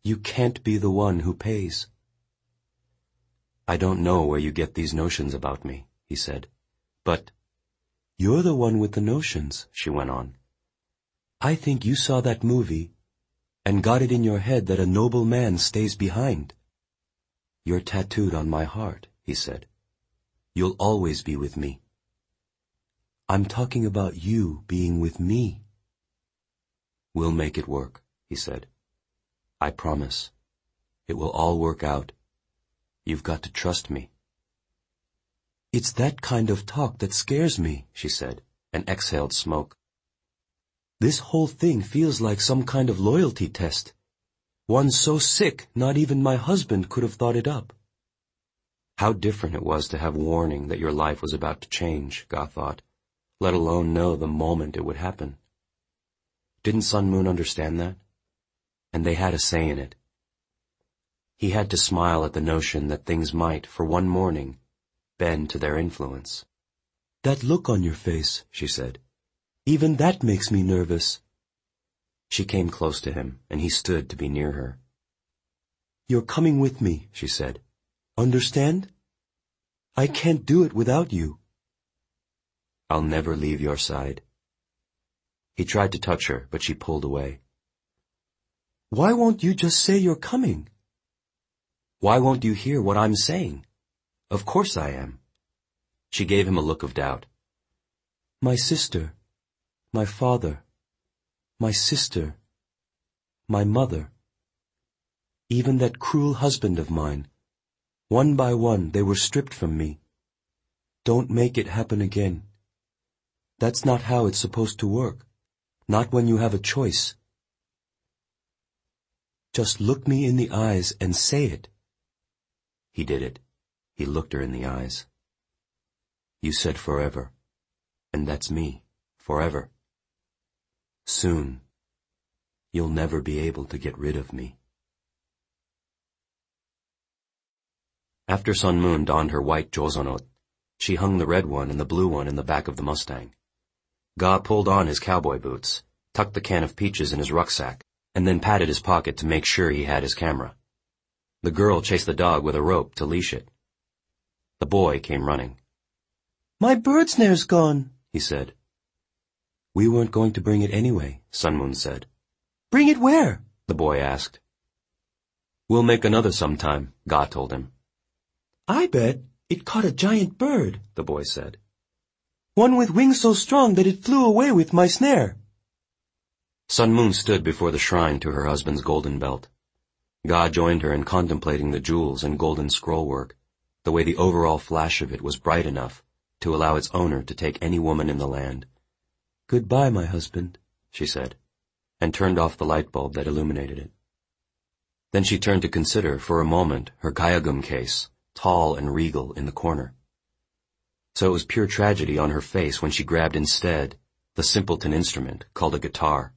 You can't be the one who pays." "I don't know where you get these notions about me," he said. "But—" "You're the one with the notions," she went on. "I think you saw that movie and got it in your head that a noble man stays behind." "You're tattooed on my heart," he said. "You'll always be with me." "I'm talking about you being with me." "We'll make it work," he said. "I promise. It will all work out. You've got to trust me." "It's that kind of talk that scares me," she said, and exhaled smoke. "This whole thing feels like some kind of loyalty test. One so sick not even my husband could have thought it up." How different it was to have warning that your life was about to change, Ga thought, let alone know the moment it would happen. Didn't Sun Moon understand that? And they had a say in it. He had to smile at the notion that things might, for one morning, bend to their influence. "That look on your face," she said. "Even that makes me nervous." She came close to him, and he stood to be near her. "You're coming with me," she said. "Understand? I can't do it without you." "I'll never leave your side." He tried to touch her, but she pulled away. "Why won't you just say you're coming?" "Why won't you hear what I'm saying? Of course I am." She gave him a look of doubt. "My sister, my father, my sister, my mother, even that cruel husband of mine, one by one they were stripped from me. Don't make it happen again. That's not how it's supposed to work, not when you have a choice. Just look me in the eyes and say it." He did it. He looked her in the eyes. "You said forever, and that's me, forever. Soon, you'll never be able to get rid of me." After Sun Moon donned her white josonot, she hung the red one and the blue one in the back of the Mustang. Ga pulled on his cowboy boots, tucked the can of peaches in his rucksack, and then patted his pocket to make sure he had his camera. The girl chased the dog with a rope to leash it. The boy came running. "My bird snare's gone," he said. "We weren't going to bring it anyway," Sun Moon said. "Bring it where?" the boy asked. "We'll make another sometime," Ga told him. "I bet it caught a giant bird," the boy said. "One with wings so strong that it flew away with my snare." Sun Moon stood before the shrine to her husband's golden belt. Ga joined her in contemplating the jewels and golden scrollwork, the way the overall flash of it was bright enough to allow its owner to take any woman in the land. "Goodbye, my husband," she said, and turned off the light bulb that illuminated it. Then she turned to consider for a moment her Gayagum case, tall and regal, in the corner. So it was pure tragedy on her face when she grabbed instead the simpleton instrument called a guitar.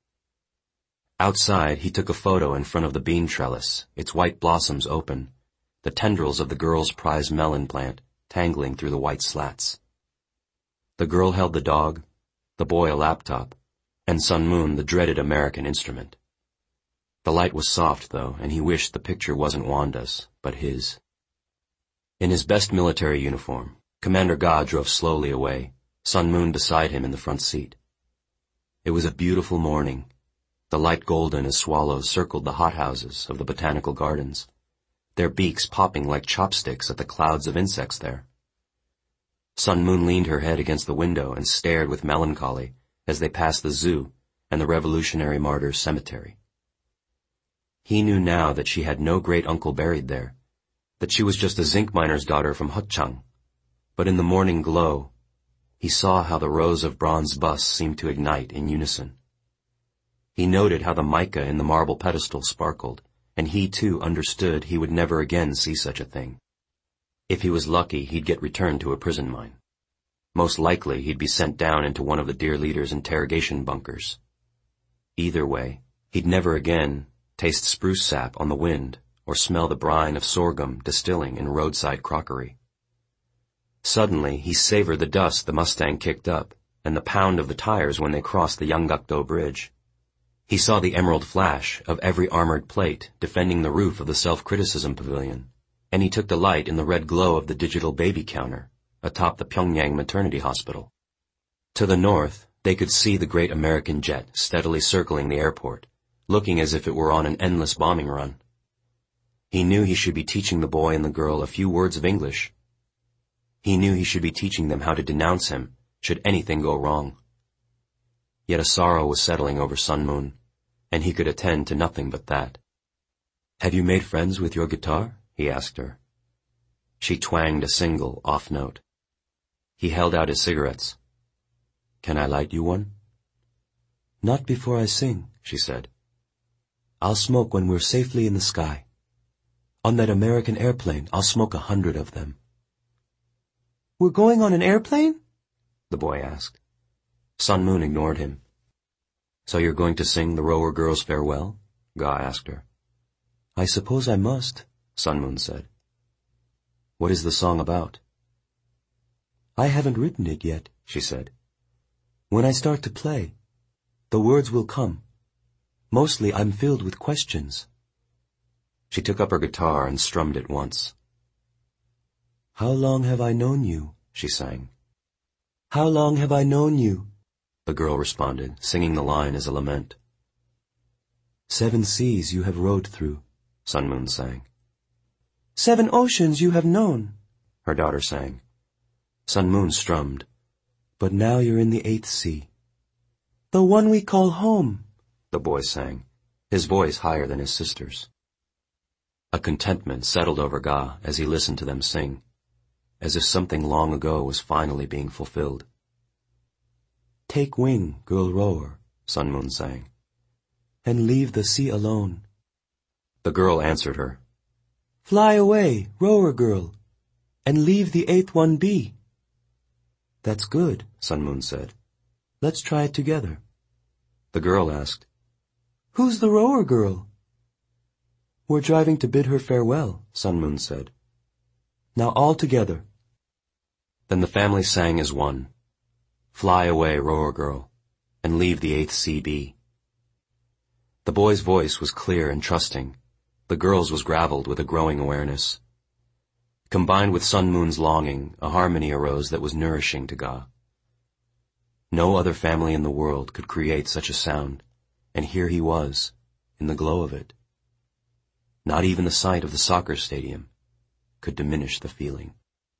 Outside, he took a photo in front of the bean trellis, its white blossoms open, the tendrils of the girl's prize melon plant tangling through the white slats. The girl held the dog, the boy a laptop, and Sun Moon the dreaded American instrument. The light was soft, though, and he wished the picture wasn't Wanda's, but his. In his best military uniform, Commander Ga drove slowly away, Sun Moon beside him in the front seat. It was a beautiful morning, the light golden as swallows circled the hothouses of the botanical gardens, their beaks popping like chopsticks at the clouds of insects there. Sun Moon leaned her head against the window and stared with melancholy as they passed the zoo and the Revolutionary Martyrs' Cemetery. He knew now that she had no great-uncle buried there, that she was just a zinc miner's daughter from Hotchang, but in the morning glow, he saw how the rows of bronze busts seemed to ignite in unison. He noted how the mica in the marble pedestal sparkled, and he too understood he would never again see such a thing. If he was lucky, he'd get returned to a prison mine. Most likely, he'd be sent down into one of the Dear Leader's interrogation bunkers. Either way, he'd never again taste spruce sap on the wind or smell the brine of sorghum distilling in roadside crockery. Suddenly, he savored the dust the Mustang kicked up and the pound of the tires when they crossed the Yanggakdo Bridge. He saw the emerald flash of every armored plate defending the roof of the self-criticism pavilion, and he took delight in the red glow of the digital baby counter atop the Pyongyang maternity hospital. To the north, they could see the great American jet steadily circling the airport, looking as if it were on an endless bombing run. He knew he should be teaching the boy and the girl a few words of English. He knew he should be teaching them how to denounce him should anything go wrong. Yet a sorrow was settling over Sun Moon, and he could attend to nothing but that. "Have you made friends with your guitar?" he asked her. She twanged a single off note. He held out his cigarettes. "Can I light you one?" "Not before I sing," she said. "I'll smoke when we're safely in the sky. On that American airplane, I'll smoke 100 of them." "We're going on an airplane?" the boy asked. Sun Moon ignored him. "So you're going to sing the Rower Girl's Farewell?" Ga asked her. "I suppose I must," Sun Moon said. "What is the song about?" "I haven't written it yet," she said. "When I start to play, the words will come. Mostly I'm filled with questions." She took up her guitar and strummed it once. "How long have I known you?" she sang. "How long have I known you?" the girl responded, singing the line as a lament. "7 seas you have rowed through," Sun Moon sang. "7 oceans you have known," her daughter sang. Sun Moon strummed. "But now you're in the 8th sea." "The one we call home," the boy sang, his voice higher than his sister's. A contentment settled over Ga as he listened to them sing, as if something long ago was finally being fulfilled. "Take wing, girl rower," Sun Moon sang, "and leave the sea alone." The girl answered her. "Fly away, rower girl, and leave the 8th one be." "That's good," Sun Moon said. "Let's try it together." The girl asked, "Who's the rower girl?" "We're driving to bid her farewell," Sun Moon said. "Now all together." Then the family sang as one. "Fly away, rower girl, and leave the 8th sea be." The boy's voice was clear and trusting. The girl's was graveled with a growing awareness. Combined with Sun Moon's longing, a harmony arose that was nourishing to Ga. No other family in the world could create such a sound, and here he was, in the glow of it. Not even the sight of the soccer stadium could diminish the feeling.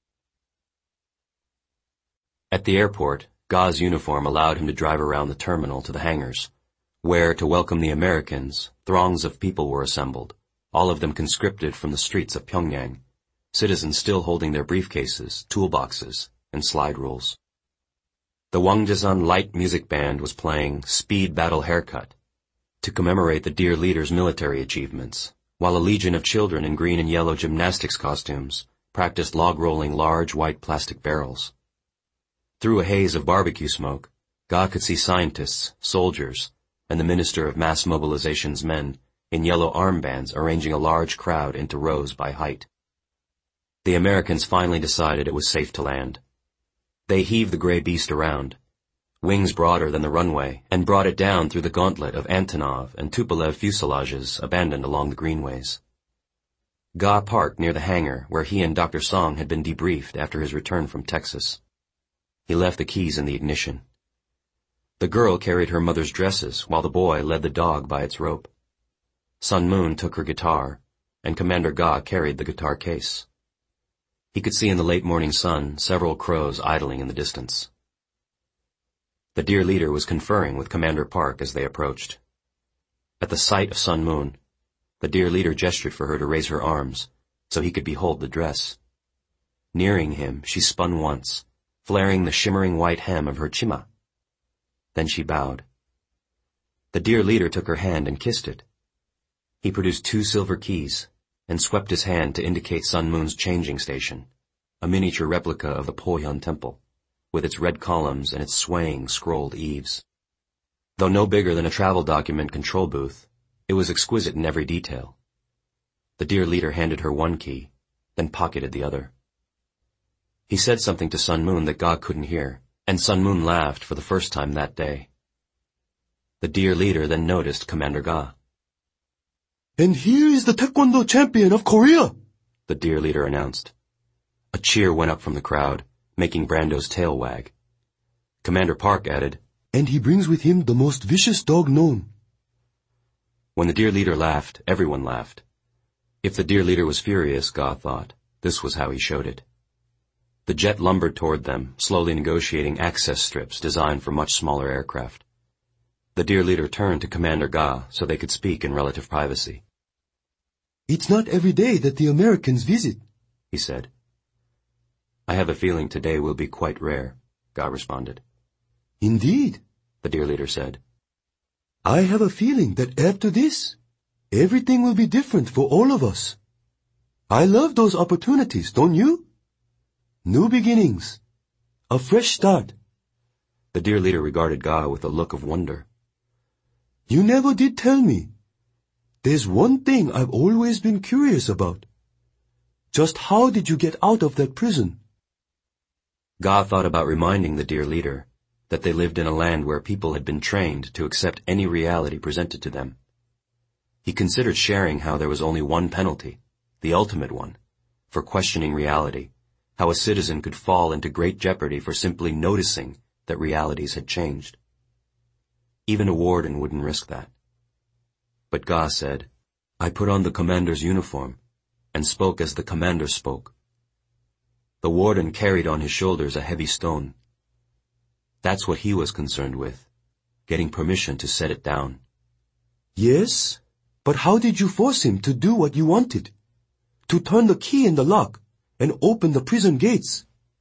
At the airport, Ga's uniform allowed him to drive around the terminal to the hangars, where, to welcome the Americans, throngs of people were assembled, all of them conscripted from the streets of Pyongyang, citizens still holding their briefcases, toolboxes, and slide rules. The Wangjisan Light Music Band was playing Speed Battle Haircut to commemorate the dear leader's military achievements, while a legion of children in green and yellow gymnastics costumes practiced log-rolling large white plastic barrels. Through a haze of barbecue smoke, Ga could see scientists, soldiers, and the Minister of Mass Mobilization's men in yellow armbands arranging a large crowd into rows by height. The Americans finally decided it was safe to land. They heaved the gray beast around, wings broader than the runway, and brought it down through the gauntlet of Antonov and Tupolev fuselages abandoned along the greenways. Ga parked near the hangar where he and Dr. Song had been debriefed after his return from Texas. He left the keys in the ignition. The girl carried her mother's dresses while the boy led the dog by its rope. Sun Moon took her guitar, and Commander Ga carried the guitar case. He could see in the late morning sun several crows idling in the distance. The dear leader was conferring with Commander Park as they approached. At the sight of Sun Moon, the dear leader gestured for her to raise her arms so he could behold the dress. Nearing him, she spun once, flaring the shimmering white hem of her chima. Then she bowed. The dear leader took her hand and kissed it. He produced 2 silver keys and swept his hand to indicate Sun Moon's changing station, a miniature replica of the Pohyun Temple, with its red columns and its swaying, scrolled eaves. Though no bigger than a travel document control booth, it was exquisite in every detail. The dear leader handed her 1 key, then pocketed the other. He said something to Sun Moon that Ga couldn't hear, and Sun Moon laughed for the first time that day. The dear leader then noticed Commander Ga. And here is the Taekwondo champion of Korea, the dear leader announced. A cheer went up from the crowd, making Brando's tail wag. Commander Park added, and he brings with him the most vicious dog known. When the dear leader laughed, everyone laughed. If the dear leader was furious, Ga thought, this was how he showed it. The jet lumbered toward them, slowly negotiating access strips designed for much smaller aircraft. The dear leader turned to Commander Ga so they could speak in relative privacy. It's not every day that the Americans visit, he said. I have a feeling today will be quite rare, Ga responded. Indeed, the dear leader said. I have a feeling that after this, everything will be different for all of us. I love those opportunities, don't you? New beginnings. A fresh start. The dear leader regarded Ga with a look of wonder. You never did tell me. There's one thing I've always been curious about. Just how did you get out of that prison? Ga thought about reminding the dear leader that they lived in a land where people had been trained to accept any reality presented to them. He considered sharing how there was only one penalty, the ultimate one, for questioning reality, how a citizen could fall into great jeopardy for simply noticing that realities had changed. Even a warden wouldn't risk that. But Ga said, I put on the commander's uniform and spoke as the commander spoke. The warden carried on his shoulders a heavy stone. That's what he was concerned with, getting permission to set it down. Yes, but how did you force him to do what you wanted? To turn the key in the lock and open the prison gates?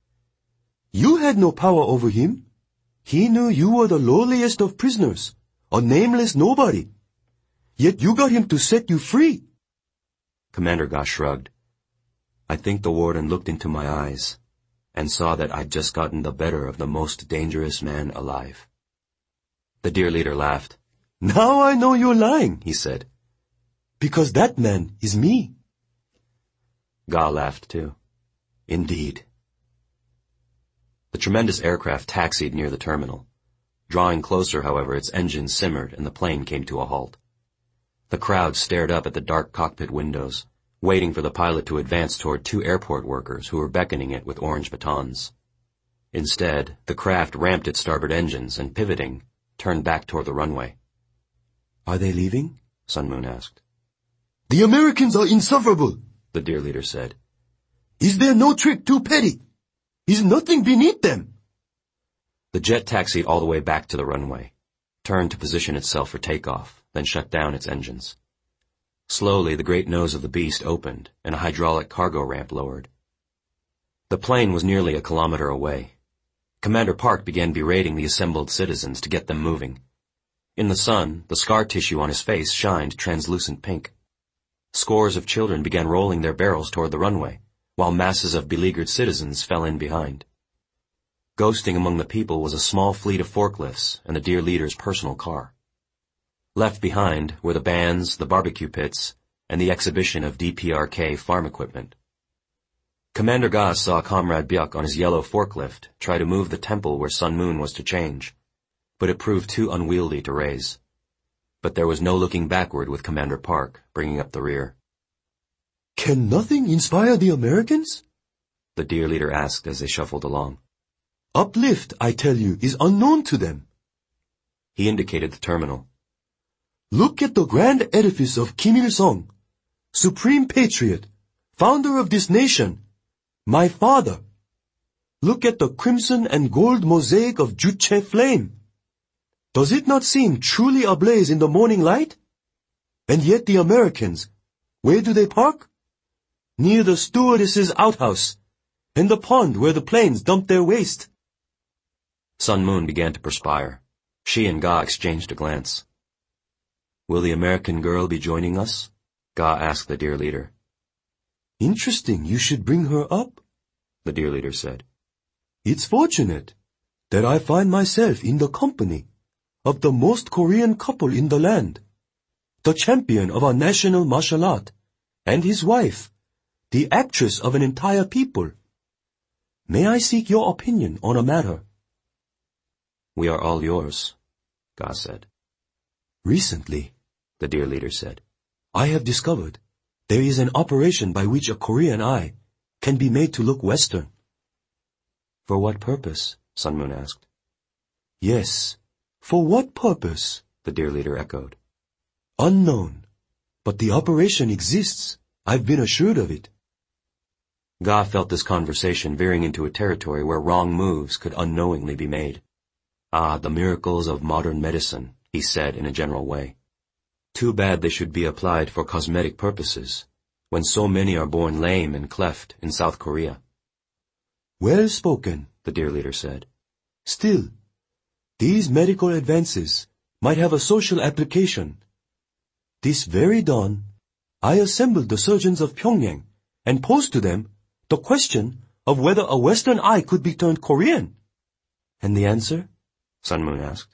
You had no power over him. He knew you were the lowliest of prisoners, a nameless nobody. Yet you got him to set you free. Commander Ga shrugged. I think the warden looked into my eyes and saw that I'd just gotten the better of the most dangerous man alive. The dear leader laughed. Now I know you're lying, he said. Because that man is me. Ga laughed too. Indeed. The tremendous aircraft taxied near the terminal. Drawing closer, however, its engines simmered and the plane came to a halt. The crowd stared up at the dark cockpit windows, waiting for the pilot to advance toward two airport workers who were beckoning it with orange batons. Instead, the craft ramped its starboard engines and, pivoting, turned back toward the runway. Are they leaving? Sun Moon asked. The Americans are insufferable, the dear leader said. Is there no trick too petty? Is nothing beneath them? The jet taxied all the way back to the runway, turned to position itself for takeoff, then shut down its engines. Slowly, the great nose of the beast opened, and a hydraulic cargo ramp lowered. The plane was nearly a kilometer away. Commander Park began berating the assembled citizens to get them moving. In the sun, the scar tissue on his face shined translucent pink. Scores of children began rolling their barrels toward the runway, while masses of beleaguered citizens fell in behind. Ghosting among the people was a small fleet of forklifts and the dear leader's personal car. Left behind were the bands, the barbecue pits, and the exhibition of DPRK farm equipment. Commander Ga saw Comrade Byuk on his yellow forklift try to move the temple where Sun Moon was to change, but it proved too unwieldy to raise. But there was no looking backward with Commander Park bringing up the rear. Can nothing inspire the Americans? The dear leader asked as they shuffled along. Uplift, I tell you, is unknown to them. He indicated the terminal. Look at the grand edifice of Kim Il-sung, supreme patriot, founder of this nation, my father. Look at the crimson and gold mosaic of Juche flame. Does it not seem truly ablaze in the morning light? And yet the Americans, where do they park? Near the stewardess's outhouse, and the pond where the planes dump their waste. Sun Moon began to perspire. She and Ga exchanged a glance. Will the American girl be joining us? Ga asked the dear leader. Interesting you should bring her up, the dear leader said. It's fortunate that I find myself in the company of the most Korean couple in the land, the champion of our national martial art, and his wife, the actress of an entire people. May I seek your opinion on a matter? We are all yours, Ga said. Recently, the dear leader said, I have discovered there is an operation by which a Korean eye can be made to look Western. For what purpose? Sun Moon asked. Yes, for what purpose? The dear leader echoed. Unknown, but the operation exists. I've been assured of it. Ga felt this conversation veering into a territory where wrong moves could unknowingly be made. Ah, the miracles of modern medicine, he said in a general way. Too bad they should be applied for cosmetic purposes, when so many are born lame and cleft in South Korea. Well spoken, the dear leader said. Still, these medical advances might have a social application. This very dawn, I assembled the surgeons of Pyongyang and posed to them the question of whether a Western eye could be turned Korean. And the answer? Sun Moon asked.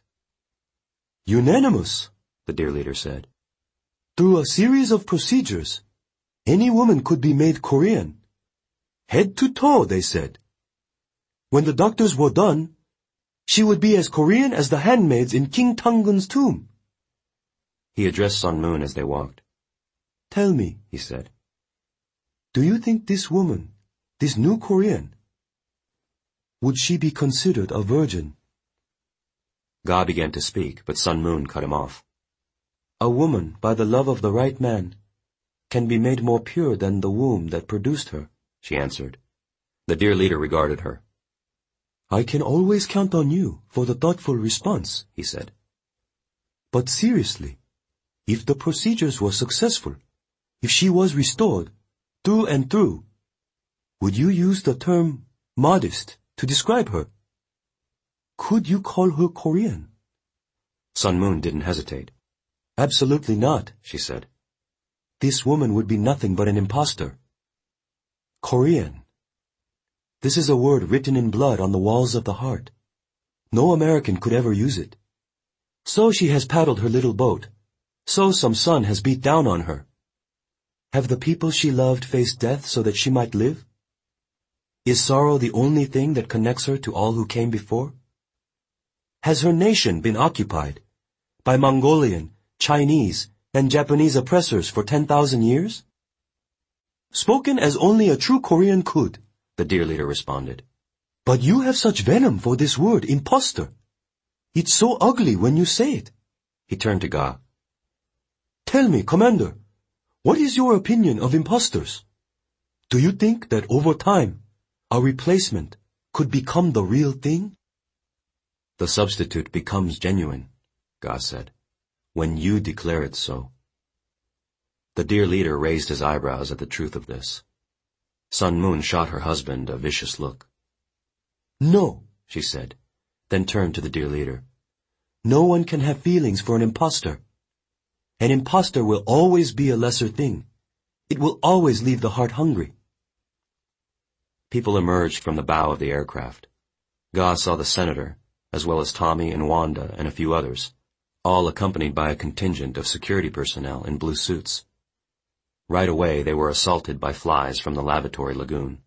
Unanimous, the dear leader said. Through a series of procedures, any woman could be made Korean. Head to toe, they said. When the doctors were done, she would be as Korean as the handmaids in King Tangun's tomb. He addressed Sun Moon as they walked. Tell me, he said, do you think this woman, this new Korean, would she be considered a virgin? Ga began to speak, but Sun Moon cut him off. A woman, by the love of the right man, can be made more pure than the womb that produced her, she answered. The dear leader regarded her. I can always count on you for the thoughtful response, he said. But seriously, if the procedures were successful, if she was restored, through and through, would you use the term modest to describe her? Could you call her Korean? Sun Moon didn't hesitate. Absolutely not, she said. This woman would be nothing but an impostor. Korean. This is a word written in blood on the walls of the heart. No American could ever use it. So she has paddled her little boat. So some sun has beat down on her. Have the people she loved faced death so that she might live? Is sorrow the only thing that connects her to all who came before? Has her nation been occupied by Mongolian, Chinese, and Japanese oppressors for 10,000 years? Spoken as only a true Korean could, the dear leader responded. But you have such venom for this word, imposter. It's so ugly when you say it. He turned to Ga. Tell me, Commander, what is your opinion of imposters? Do you think that over time, a replacement could become the real thing? The substitute becomes genuine, Ga said, when you declare it so. The dear leader raised his eyebrows at the truth of this. Sun Moon shot her husband a vicious look. No, she said, then turned to the dear leader. No one can have feelings for an impostor. An impostor will always be a lesser thing. It will always leave the heart hungry. People emerged from the bow of the aircraft. Ga saw the senator, as well as Tommy and Wanda and a few others, all accompanied by a contingent of security personnel in blue suits. Right away they were assaulted by flies from the lavatory lagoon.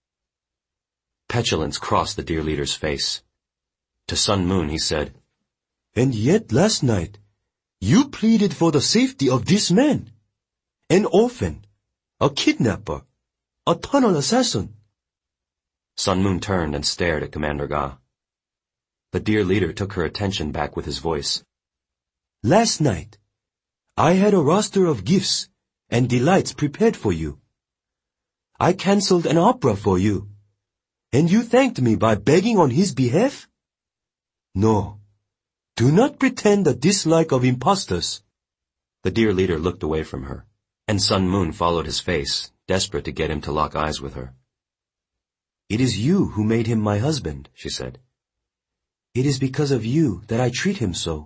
Petulance crossed the dear leader's face. To Sun Moon he said, And yet last night, you pleaded for the safety of this man, an orphan, a kidnapper, a tunnel assassin. Sun Moon turned and stared at Commander Ga. The dear leader took her attention back with his voice. Last night, I had a roster of gifts and delights prepared for you. I cancelled an opera for you, and you thanked me by begging on his behalf? No, do not pretend a dislike of impostors. The dear leader looked away from her, and Sun Moon followed his face, desperate to get him to lock eyes with her. It is you who made him my husband, she said. It is because of you that I treat him so.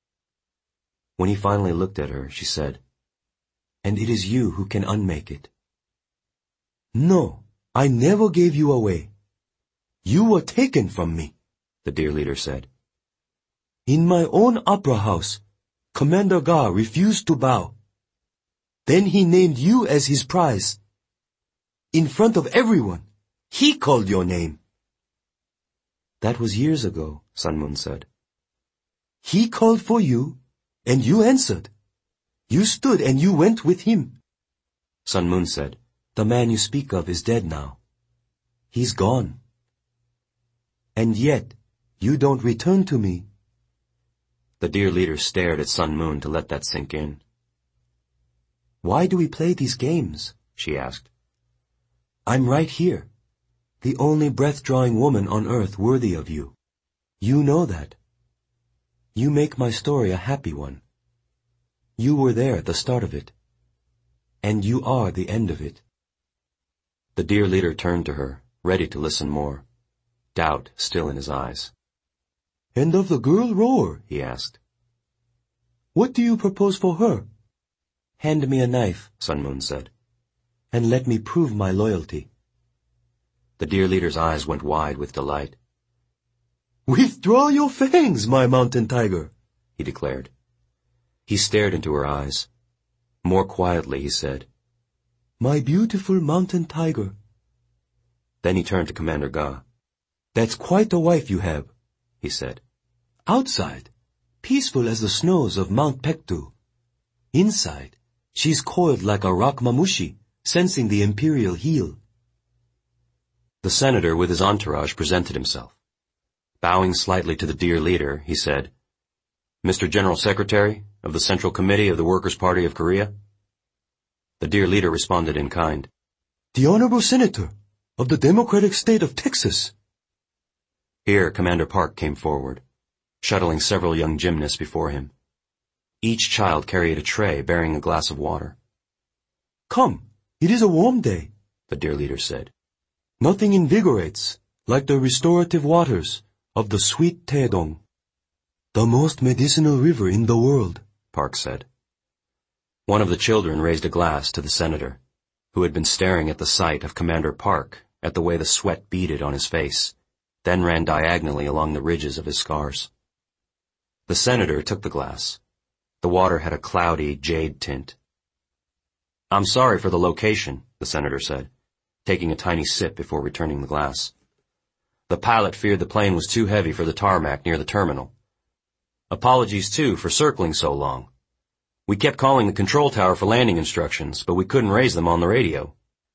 When he finally looked at her, she said, And it is you who can unmake it. No, I never gave you away. You were taken from me, the dear leader said. In my own opera house, Commander Ga refused to bow. Then he named you as his prize. In front of everyone, he called your name. That was years ago, Sun Moon said. He called for you, and you answered. You stood and you went with him. Sun Moon said, "The man you speak of is dead now. He's gone." "And yet, you don't return to me." The dear leader stared at Sun Moon to let that sink in. "Why do we play these games?" she asked. "I'm right here, the only breath-drawing woman on earth worthy of you. You know that. You make my story a happy one. You were there at the start of it, and you are the end of it." The dear leader turned to her, ready to listen more, doubt still in his eyes. "And of the girl Roar?" he asked. "What do you propose for her?" "Hand me a knife," Sun Moon said, "and let me prove my loyalty." The dear leader's eyes went wide with delight. "Withdraw your fangs, my mountain tiger," he declared. He stared into her eyes. More quietly, he said, "My beautiful mountain tiger." Then he turned to Commander Ga. "That's quite a wife you have," he said. "Outside, peaceful as the snows of Mount Pektu. Inside, she's coiled like a rock mamushi, sensing the imperial heel." The senator with his entourage presented himself. Bowing slightly to the dear leader, he said, "Mr. General Secretary of the Central Committee of the Workers' Party of Korea?" The dear leader responded in kind. "The Honorable Senator of the Democratic State of Texas." Here Commander Park came forward, shuttling several young gymnasts before him. Each child carried a tray bearing a glass of water. "Come, it is a warm day," the dear leader said. "Nothing invigorates like the restorative waters of the sweet Taedong. The most medicinal river in the world," Park said. One of the children raised a glass to the senator, who had been staring at the sight of Commander Park, at the way the sweat beaded on his face, then ran diagonally along the ridges of his scars. The senator took the glass. The water had a cloudy jade tint. "I'm sorry for the location," the senator said, taking a tiny sip before returning the glass. "The pilot feared the plane was too heavy for the tarmac near the terminal. Apologies, too, for circling so long. We kept calling the control tower for landing instructions, but we couldn't raise them on the radio."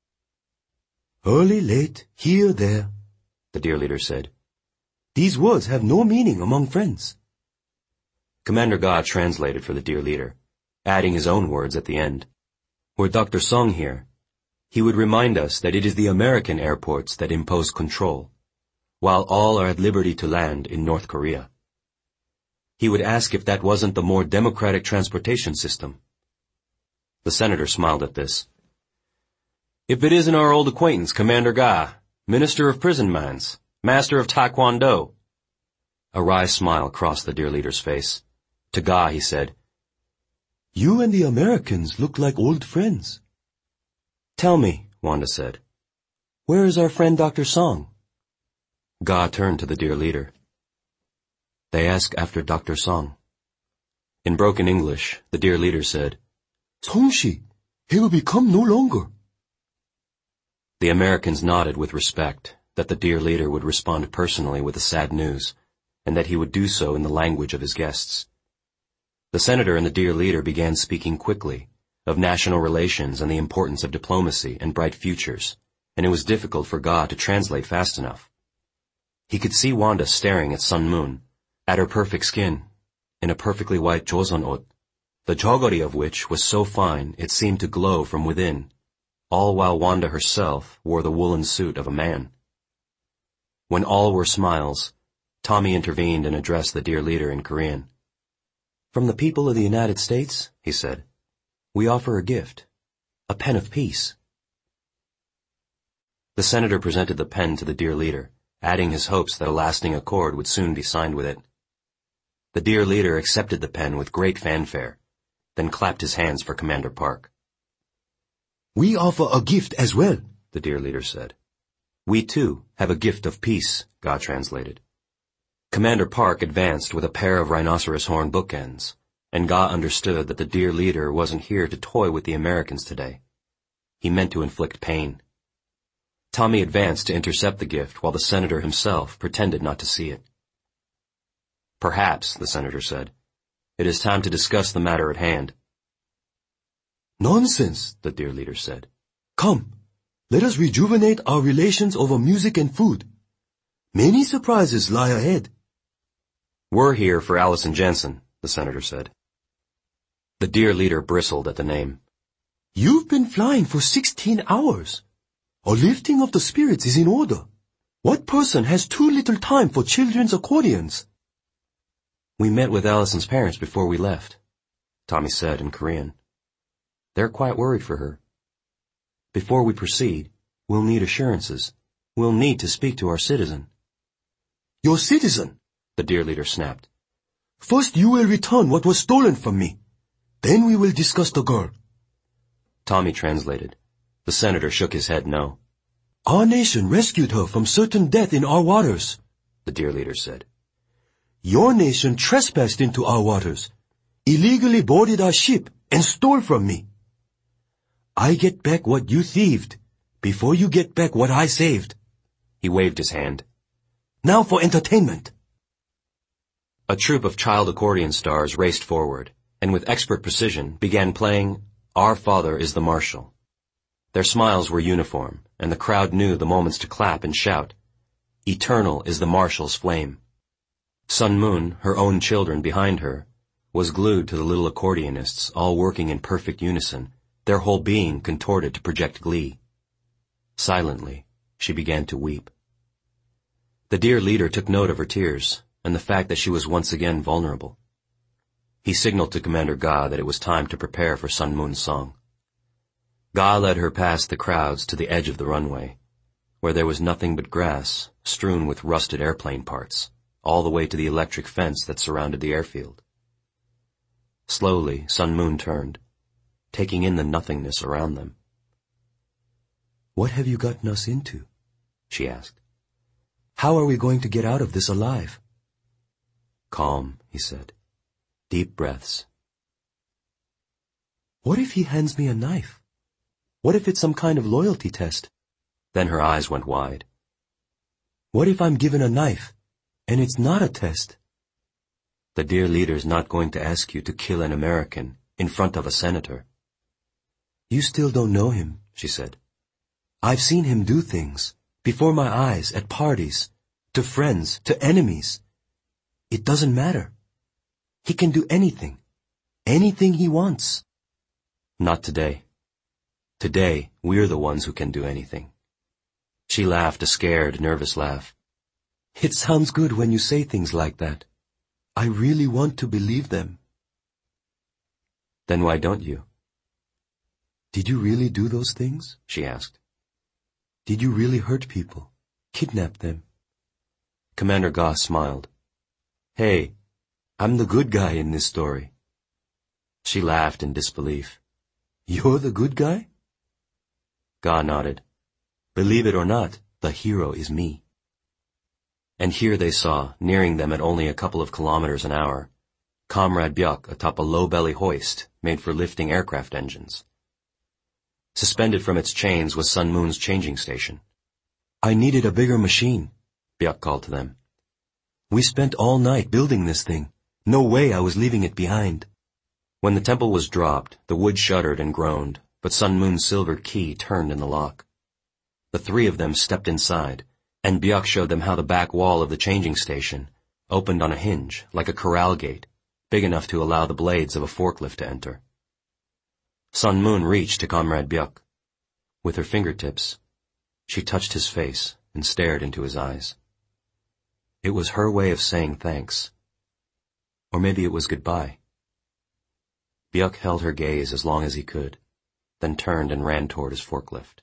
"Early, late, here, there," the dear leader said. "These words have no meaning among friends." Commander Ga translated for the dear leader, adding his own words at the end. "Were Dr. Song here, he would remind us that it is the American airports that impose control, while all are at liberty to land in North Korea. He would ask if that wasn't the more democratic transportation system." The senator smiled at this. "If it isn't our old acquaintance, Commander Ga, Minister of Prison Mines, Master of Taekwondo." A wry smile crossed the dear leader's face. To Ga he said, "You and the Americans look like old friends." "Tell me," Wanda said, "where is our friend Dr. Song?" Ga turned to the dear leader. "They ask after Dr. Song." In broken English, the dear leader said, "Song-shi, he will become no longer." The Americans nodded with respect that the dear leader would respond personally with the sad news, and that he would do so in the language of his guests. The senator and the dear leader began speaking quickly of national relations and the importance of diplomacy and bright futures, and it was difficult for Ga to translate fast enough. He could see Wanda staring at Sun Moon, at her perfect skin, in a perfectly white joseon-ot, the jogori of which was so fine it seemed to glow from within, all while Wanda herself wore the woolen suit of a man. When all were smiles, Tommy intervened and addressed the dear leader in Korean. "From the people of the United States," he said, "we offer a gift, a pen of peace." The senator presented the pen to the dear leader, adding his hopes that a lasting accord would soon be signed with it. The dear leader accepted the pen with great fanfare, then clapped his hands for Commander Park. "We offer a gift as well," the dear leader said. "We too have a gift of peace," Ga translated. Commander Park advanced with a pair of rhinoceros horn bookends, and Ga understood that the dear leader wasn't here to toy with the Americans today. He meant to inflict pain. Tommy advanced to intercept the gift while the senator himself pretended not to see it. "Perhaps," the senator said, It is time to discuss the matter at hand. Nonsense, the dear leader said. Come, let us rejuvenate our relations over music and food. Many surprises lie ahead. We're here for Allison Jensen, the senator said. The dear leader bristled at the name. You've been flying for 16 hours. A lifting of the spirits is in order. What person has too little time for children's accordions? We met with Allison's parents before we left, Tommy said in Korean. They're quite worried for her. Before we proceed, we'll need assurances. We'll need to speak to our citizen. Your citizen? The dear leader snapped. First you will return what was stolen from me. Then we will discuss the girl. Tommy translated. The senator shook his head no. Our nation rescued her from certain death in our waters, the dear leader said. Your nation trespassed into our waters, illegally boarded our ship, and stole from me. I get back what you thieved, before you get back what I saved. He waved his hand. Now for entertainment. A troupe of child accordion stars raced forward, and with expert precision began playing Our Father is the Marshal. Their smiles were uniform, and the crowd knew the moments to clap and shout, Eternal is the Marshal's flame. Sun Moon, her own children behind her, was glued to the little accordionists, all working in perfect unison, their whole being contorted to project glee. Silently, she began to weep. The dear leader took note of her tears, and the fact that she was once again vulnerable. He signaled to Commander Ga that it was time to prepare for Sun Moon's song. Ga led her past the crowds to the edge of the runway, where there was nothing but grass, strewn with rusted airplane parts, all the way to the electric fence that surrounded the airfield. Slowly, Sun Moon turned, taking in the nothingness around them. What have you gotten us into? She asked. How are we going to get out of this alive? Calm, he said. Deep breaths. What if he hands me a knife? What if it's some kind of loyalty test? Then her eyes went wide. What if I'm given a knife, and it's not a test? The dear leader's not going to ask you to kill an American in front of a senator. You still don't know him, she said. I've seen him do things, before my eyes, at parties, to friends, to enemies. It doesn't matter. He can do anything he wants. Not today. Today, we're the ones who can do anything. She laughed a scared, nervous laugh. It sounds good when you say things like that. I really want to believe them. Then why don't you? Did you really do those things? She asked. Did you really hurt people, kidnap them? Commander Ga smiled. Hey, I'm the good guy in this story. She laughed in disbelief. You're the good guy? Ga nodded. Believe it or not, the hero is me. And here they saw, nearing them at only a couple of kilometers an hour, Comrade Byuk atop a low-belly hoist made for lifting aircraft engines. Suspended from its chains was Sun Moon's changing station. I needed a bigger machine, Byuk called to them. We spent all night building this thing. No way I was leaving it behind. When the temple was dropped, the wood shuddered and groaned, but Sun Moon's silver key turned in the lock. The three of them stepped inside, and Byuk showed them how the back wall of the changing station opened on a hinge, like a corral gate, big enough to allow the blades of a forklift to enter. Sun Moon reached to Comrade Byuk. With her fingertips, she touched his face and stared into his eyes. It was her way of saying thanks. Or maybe it was goodbye. Byuk held her gaze as long as he could, then turned and ran toward his forklift.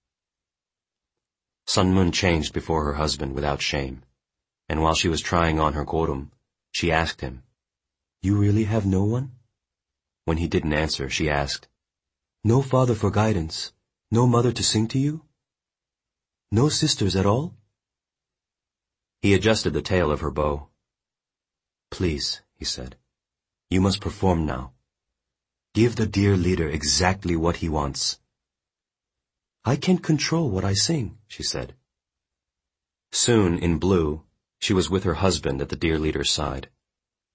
Sun Moon changed before her husband without shame, and while she was trying on her gorum, she asked him, You really have no one? When he didn't answer, she asked, No father for guidance, no mother to sing to you? No sisters at all? He adjusted the tail of her bow. Please, he said, you must perform now. Give the dear leader exactly what he wants. I can't control what I sing, she said. Soon, in blue, she was with her husband at the dear leader's side.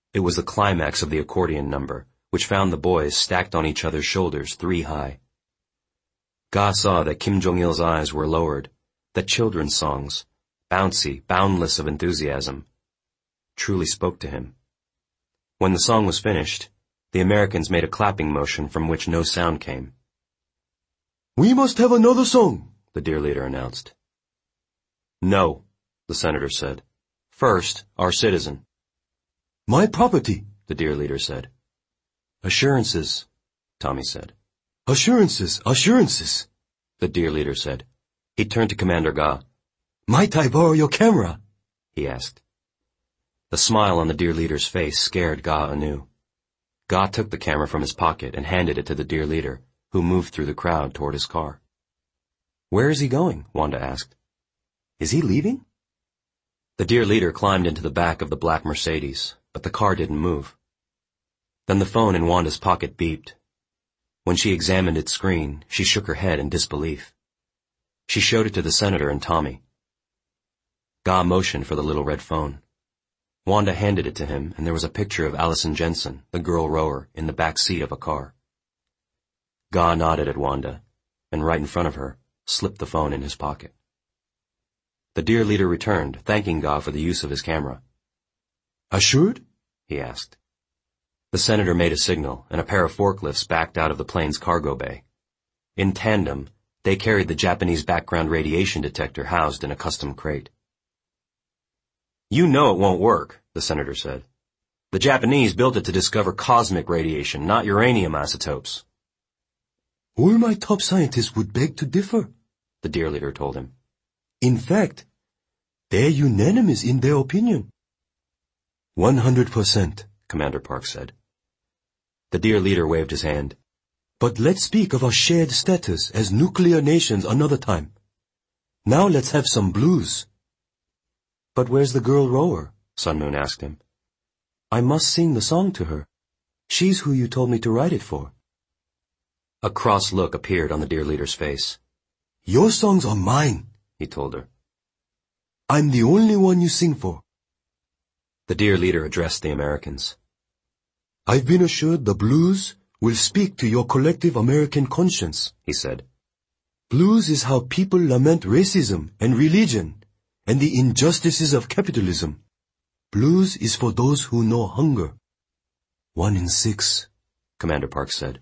It was the climax of the accordion number, which found the boys stacked on each other's shoulders 3 high. Ga saw that Kim Jong-il's eyes were lowered, that children's songs, bouncy, boundless of enthusiasm, truly spoke to him. When the song was finished, the Americans made a clapping motion from which no sound came. "We must have another song," the dear leader announced. "No," the senator said. "First, our citizen." "My property," the dear leader said. "Assurances," Tommy said. "Assurances, assurances," the dear leader said. He turned to Commander Ga. "Might I borrow your camera?" he asked. The smile on the dear leader's face scared Ga anew. Ga took the camera from his pocket and handed it to the dear leader, who moved through the crowd toward his car. "Where is he going?" Wanda asked. "Is he leaving?" The dear leader climbed into the back of the black Mercedes, but the car didn't move. Then the phone in Wanda's pocket beeped. When she examined its screen, she shook her head in disbelief. She showed it to the senator and Tommy. Ga motioned for the little red phone. Wanda handed it to him, and there was a picture of Allison Jensen, the girl rower, in the back seat of a car. Ga nodded at Wanda, and right in front of her, slipped the phone in his pocket. The dear leader returned, thanking Ga for the use of his camera. "Assured?" he asked. The senator made a signal, and a pair of forklifts backed out of the plane's cargo bay. In tandem, they carried the Japanese background radiation detector housed in a custom crate. "You know it won't work," the senator said. "The Japanese built it to discover cosmic radiation, not uranium isotopes." "All my top scientists would beg to differ," the dear leader told him. "In fact, they're unanimous in their opinion." 100%, Commander Park said. The dear leader waved his hand. "But let's speak of our shared status as nuclear nations another time. Now let's have some blues." "But where's the girl rower?" Sun Moon asked him. "I must sing the song to her. She's who you told me to write it for." A cross look appeared on the dear leader's face. "Your songs are mine," he told her. "I'm the only one you sing for." The dear leader addressed the Americans. "I've been assured the blues will speak to your collective American conscience," he said. "Blues is how people lament racism and religion and the injustices of capitalism. Blues is for those who know hunger." 1 in 6, Commander Park said.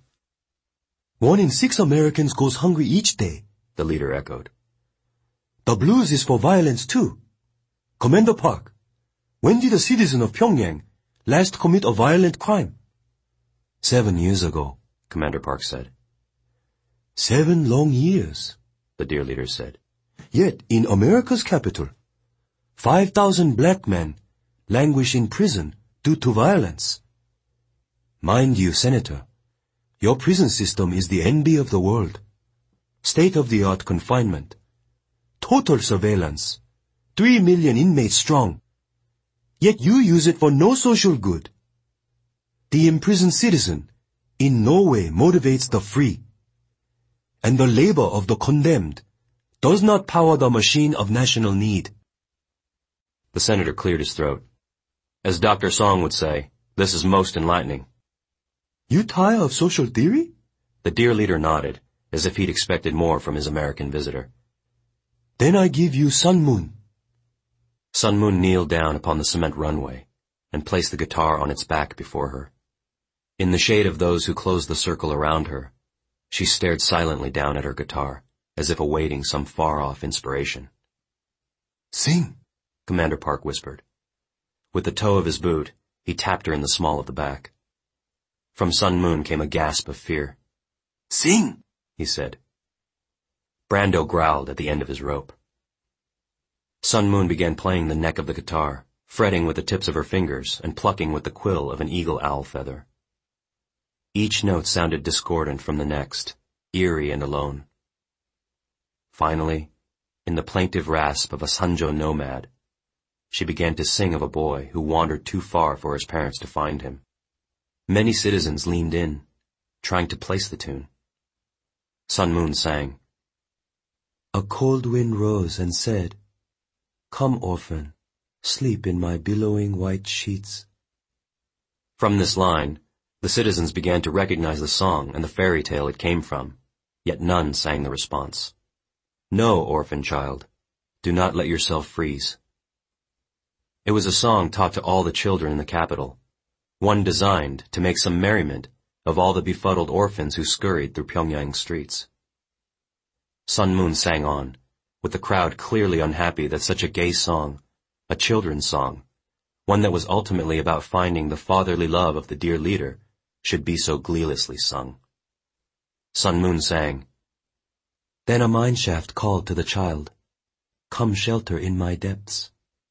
1 in 6 Americans goes hungry each day, the leader echoed. "The blues is for violence too. Commander Park, when did a citizen of Pyongyang last commit a violent crime?" 7 years ago, Commander Park said. 7 long years, the dear leader said. Yet in America's capital, 5,000 black men languish in prison due to violence. Mind you, Senator, your prison system is the envy of the world. State-of-the-art confinement, total surveillance, 3 million inmates strong. Yet you use it for no social good. The imprisoned citizen in no way motivates the free, and the labor of the condemned does not power the machine of national need. The senator cleared his throat. As Dr. Song would say, this is most enlightening. You tire of social theory? The dear leader nodded, as if he'd expected more from his American visitor. Then I give you Sun Moon. Sun Moon kneeled down upon the cement runway and placed the guitar on its back before her. In the shade of those who closed the circle around her, she stared silently down at her guitar, as if awaiting some far-off inspiration. Sing, Commander Park whispered. With the toe of his boot, he tapped her in the small of the back. From Sun Moon came a gasp of fear. Sing, he said. Brando growled at the end of his rope. Sun Moon began playing the neck of the guitar, fretting with the tips of her fingers and plucking with the quill of an eagle-owl feather. Each note sounded discordant from the next, eerie and alone. Finally, in the plaintive rasp of a Sanjo nomad, she began to sing of a boy who wandered too far for his parents to find him. Many citizens leaned in, trying to place the tune. Sun Moon sang. A cold wind rose and said, Come, orphan, sleep in my billowing white sheets. From this line, the citizens began to recognize the song and the fairy tale it came from, yet none sang the response. No, orphan child, do not let yourself freeze. It was a song taught to all the children in the capital, one designed to make some merriment of all the befuddled orphans who scurried through Pyongyang's streets. Sun Moon sang on, with the crowd clearly unhappy that such a gay song, a children's song, one that was ultimately about finding the fatherly love of the dear leader, should be so gleelessly sung. Sun Moon sang, "Then a mineshaft called to the child, 'Come shelter in my depths.'"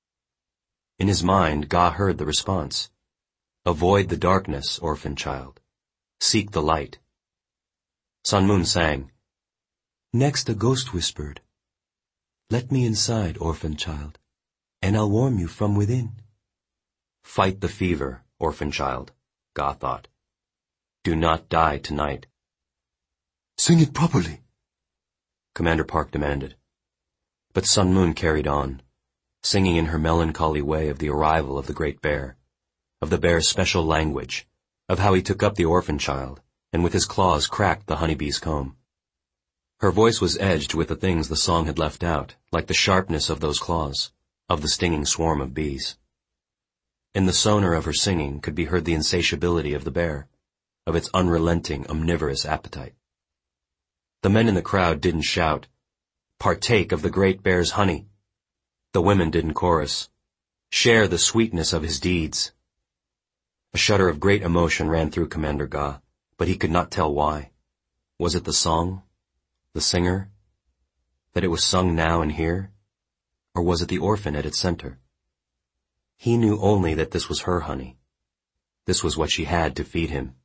In his mind, Ga heard the response, "Avoid the darkness, orphan child. Seek the light." Sun Moon sang, "Next a ghost whispered, 'Let me inside, orphan child, and I'll warm you from within.'" Fight the fever, orphan child, Ga thought. Do not die tonight. "Sing it properly," Commander Park demanded. But Sun Moon carried on, singing in her melancholy way of the arrival of the Great Bear, of the bear's special language, of how he took up the orphan child, and with his claws cracked the honeybee's comb. Her voice was edged with the things the song had left out, like the sharpness of those claws, of the stinging swarm of bees. In the sonar of her singing could be heard the insatiability of the bear, of its unrelenting, omnivorous appetite. The men in the crowd didn't shout, "Partake of the Great Bear's honey." The women didn't chorus, "Share the sweetness of his deeds." A shudder of great emotion ran through Commander Ga, but he could not tell why. Was it the song? The singer? That it was sung now and here? Or was it the orphan at its center? He knew only that this was her honey. This was what she had to feed him.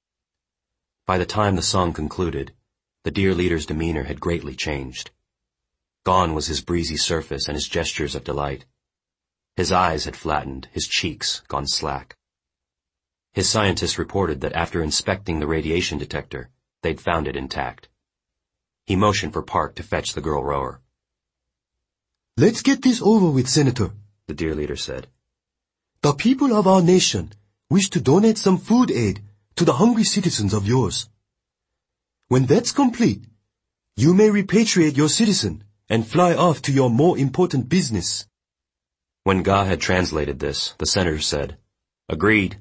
By the time the song concluded, the dear leader's demeanor had greatly changed. Gone was his breezy surface and his gestures of delight. His eyes had flattened, his cheeks gone slack. His scientists reported that after inspecting the radiation detector, they'd found it intact. He motioned for Park to fetch the girl rower. "Let's get this over with, Senator," the dear leader said. "The people of our nation wish to donate some food aid to the hungry citizens of yours. When that's complete, you may repatriate your citizen and fly off to your more important business." When Ga had translated this, the senator said, "Agreed."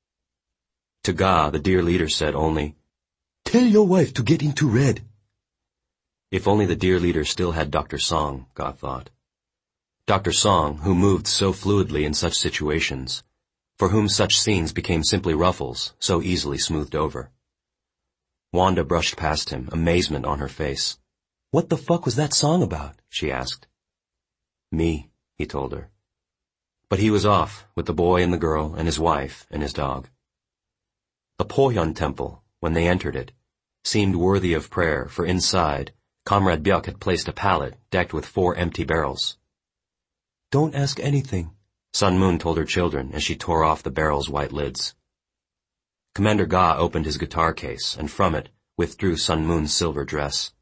To Ga, the dear leader said only, "Tell your wife to get into red." If only the dear leader still had Dr. Song, Ga thought. Dr. Song, who moved so fluidly in such situations, for whom such scenes became simply ruffles, so easily smoothed over. Wanda brushed past him, amazement on her face. "What the fuck was that song about?" she asked. "Me," he told her. But he was off with the boy and the girl and his wife and his dog. The Pohyon temple, when they entered it, seemed worthy of prayer, for inside, Comrade Byuk had placed a pallet decked with 4 empty barrels. "Don't ask anything," Sun Moon told her children as she tore off the barrel's white lids. Commander Ga opened his guitar case, and from it withdrew Sun Moon's silver dress.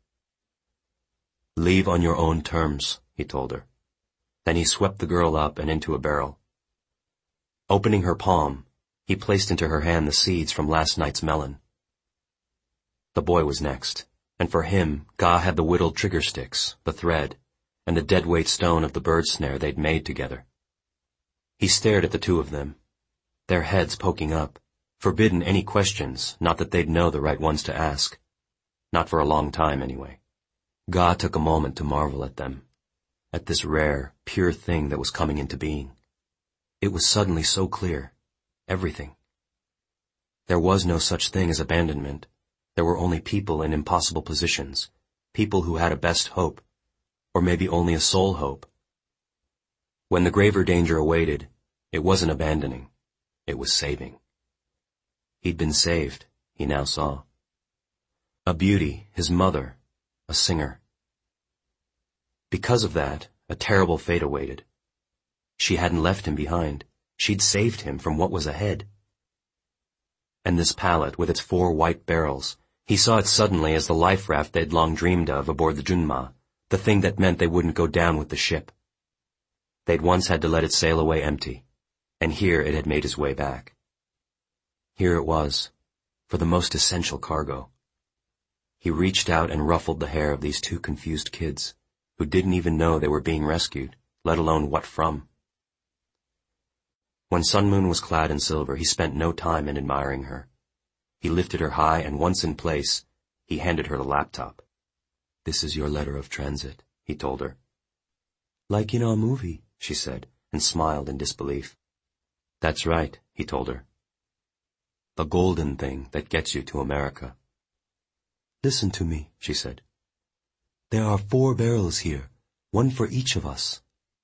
"Leave on your own terms," he told her. Then he swept the girl up and into a barrel. Opening her palm, he placed into her hand the seeds from last night's melon. The boy was next, and for him, Ga had the whittled trigger sticks, the thread, and the deadweight stone of the bird snare they'd made together. He stared at the two of them, their heads poking up, forbidden any questions, not that they'd know the right ones to ask. Not for a long time, anyway. Ga took a moment to marvel at them, at this rare, pure thing that was coming into being. It was suddenly so clear, everything. There was no such thing as abandonment. There were only people in impossible positions, people who had a best hope, or maybe only a sole hope. When the graver danger awaited, it wasn't abandoning, it was saving. He'd been saved, he now saw. A beauty, his mother, a singer. Because of that, a terrible fate awaited. She hadn't left him behind. She'd saved him from what was ahead. And this pallet, with its 4 white barrels, he saw it suddenly as the life raft they'd long dreamed of aboard the Junma, the thing that meant they wouldn't go down with the ship. They'd once had to let it sail away empty, and here it had made its way back. Here it was, for the most essential cargo. He reached out and ruffled the hair of these two confused kids, who didn't even know they were being rescued, let alone what from. When Sun Moon was clad in silver, he spent no time in admiring her. He lifted her high, and once in place, he handed her the laptop. "This is your letter of transit," he told her. "Like in our movie," she said, and smiled in disbelief. "That's right," he told her. "The golden thing that gets you to America." "Listen to me," she said. "There are 4 barrels here, one for each of us.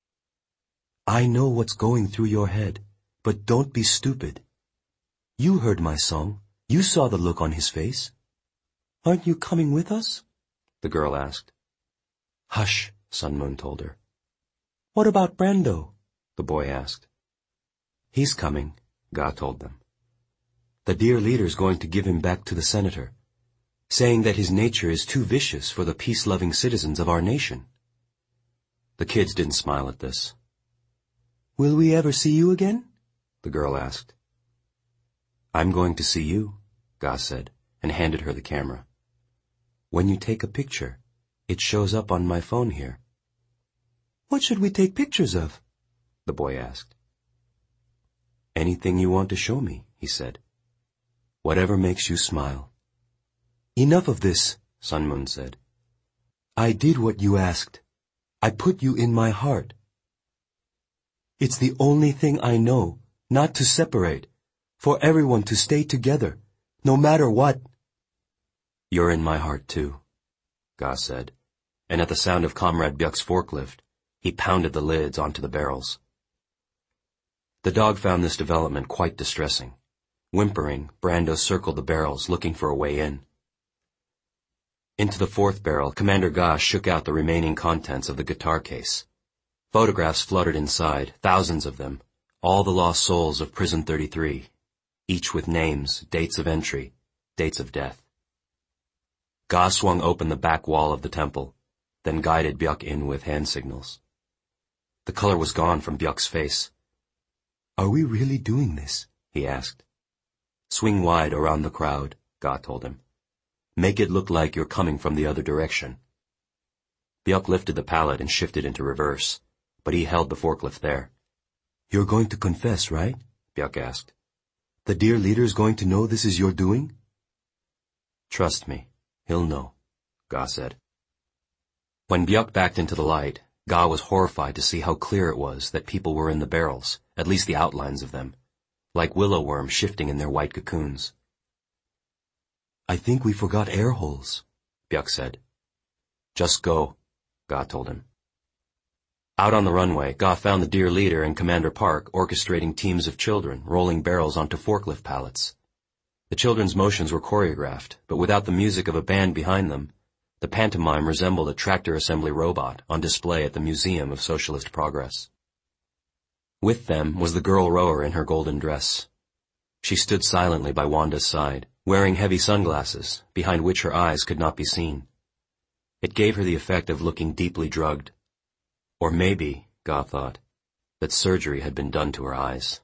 I know what's going through your head, but don't be stupid. You heard my song. You saw the look on his face. Aren't you coming with us?" the girl asked. "Hush," Sun Moon told her. "What about Brando?" the boy asked. "He's coming," Ga told them. "The dear leader's going to give him back to the senator, saying that his nature is too vicious for the peace-loving citizens of our nation." The kids didn't smile at this. "Will we ever see you again?" the girl asked. "I'm going to see you," Ga said, and handed her the camera. "When you take a picture, it shows up on my phone here." "What should we take pictures of?" the boy asked. "Anything you want to show me," he said. "Whatever makes you smile." "Enough of this," Sun Moon said. "I did what you asked. I put you in my heart. It's the only thing I know, not to separate, for everyone to stay together, no matter what." "You're in my heart too," Ga said, and at the sound of Comrade Byuk's forklift, he pounded the lids onto the barrels. The dog found this development quite distressing. Whimpering, Brando circled the barrels, looking for a way in. Into the 4th barrel, Commander Ga shook out the remaining contents of the guitar case. Photographs fluttered inside, thousands of them, all the lost souls of Prison 33, each with names, dates of entry, dates of death. Ga swung open the back wall of the temple, then guided Byuk in with hand signals. The color was gone from Byuk's face. "Are we really doing this?" he asked. "Swing wide around the crowd," Ga told him. "Make it look like you're coming from the other direction." Byuk lifted the pallet and shifted into reverse, but he held the forklift there. "You're going to confess, right?" Byuk asked. "The dear leader's going to know this is your doing?" "Trust me, he'll know," Ga said. When Byuk backed into the light, Ga was horrified to see how clear it was that people were in the barrels, at least the outlines of them, like willow worms shifting in their white cocoons. "I think we forgot air holes," Byuk said. "Just go," Ga told him. Out on the runway, Ga found the dear leader and Commander Park orchestrating teams of children rolling barrels onto forklift pallets. The children's motions were choreographed, but without the music of a band behind them, the pantomime resembled a tractor assembly robot on display at the Museum of Socialist Progress. With them was the girl rower in her golden dress. She stood silently by Wanda's side, wearing heavy sunglasses, behind which her eyes could not be seen. It gave her the effect of looking deeply drugged. Or maybe, Ga thought, that surgery had been done to her eyes.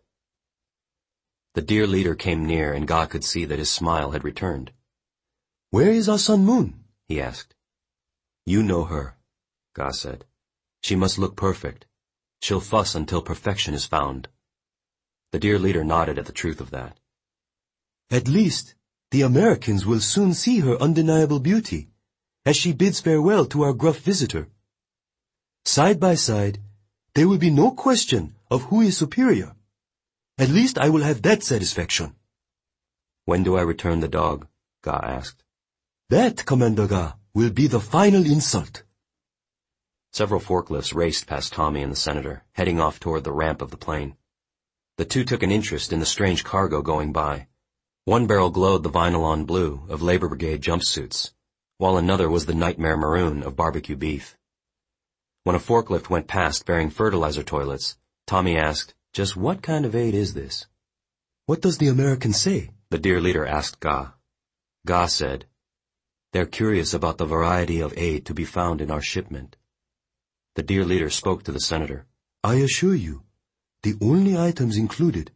The dear leader came near, and Ga could see that his smile had returned. "Where is our Sun Moon?" he asked. "You know her," Ga said. "She must look perfect. She'll fuss until perfection is found." The dear leader nodded at the truth of that. "At least, the Americans will soon see her undeniable beauty, as she bids farewell to our gruff visitor. Side by side, there will be no question of who is superior. At least I will have that satisfaction." "When do I return the dog?" Ga asked. "That, Commander Ga, will be the final insult." Several forklifts raced past Tommy and the senator, heading off toward the ramp of the plane. The two took an interest in the strange cargo going by. One barrel glowed the vinyl-on blue of Labor Brigade jumpsuits, while another was the nightmare maroon of barbecue beef. When a forklift went past bearing fertilizer toilets, Tommy asked, "Just what kind of aid is this?" "What does the American say?" the dear leader asked Ga. Ga said, "They're curious about the variety of aid to be found in our shipment." The dear leader spoke to the senator. "I assure you, the only items included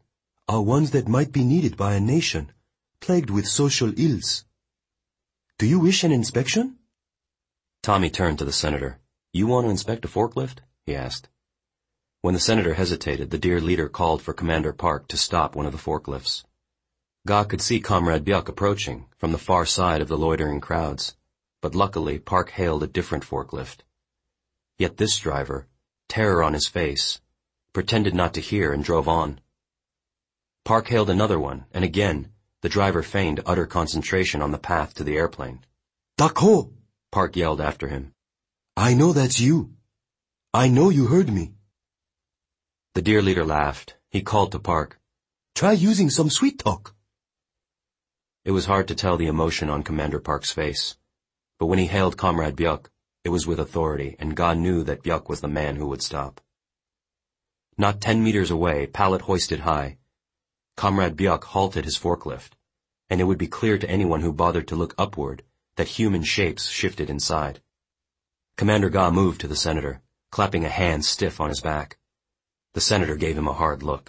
are ones that might be needed by a nation plagued with social ills. Do you wish an inspection? Tommy turned to the senator. You want to inspect a forklift? He asked. When the senator hesitated, the dear leader called for Commander Park to stop one of the forklifts. Ga could see Comrade Byuk approaching from the far side of the loitering crowds, but luckily Park hailed a different forklift. Yet this driver, terror on his face, pretended not to hear and drove on. Park hailed another one, and again, the driver feigned utter concentration on the path to the airplane. Dakho! Park yelled after him. I know that's you. I know you heard me. The dear leader laughed. He called to Park. Try using some sweet talk. It was hard to tell the emotion on Commander Park's face, but when he hailed Comrade Byuk, it was with authority, and God knew that Byuk was the man who would stop. Not 10 meters away, pallet hoisted high, Comrade Byuk halted his forklift, and it would be clear to anyone who bothered to look upward that human shapes shifted inside. Commander Ga moved to the senator, clapping a hand stiff on his back. The senator gave him a hard look.